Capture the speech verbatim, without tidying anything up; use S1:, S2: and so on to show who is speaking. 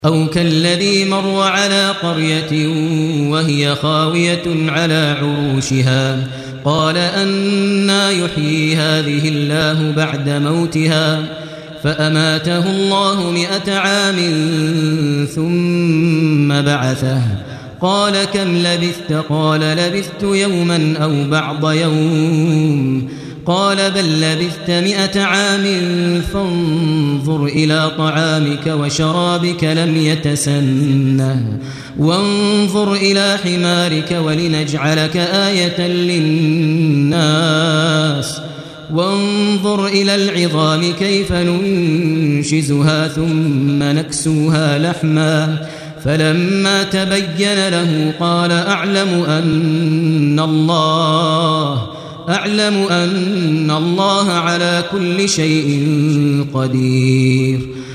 S1: أو كالذي مر على قرية وهي خاوية على عروشها قال أنى يحيي هذه الله بعد موتها فأماته الله مئة عام ثم بعثه قال كم لبثت قال لبثت يوما أو بعض يوم قال بل لبثت مئة عام فانظر إلى طعامك وشرابك لم يتسنه وانظر إلى حمارك ولنجعلك آية للناس وانظر إلى العظام كيف ننشزها ثم نكسوها لحما فلما تبين له قال أعلم أن الله أعلم أن الله على كل شيء قدير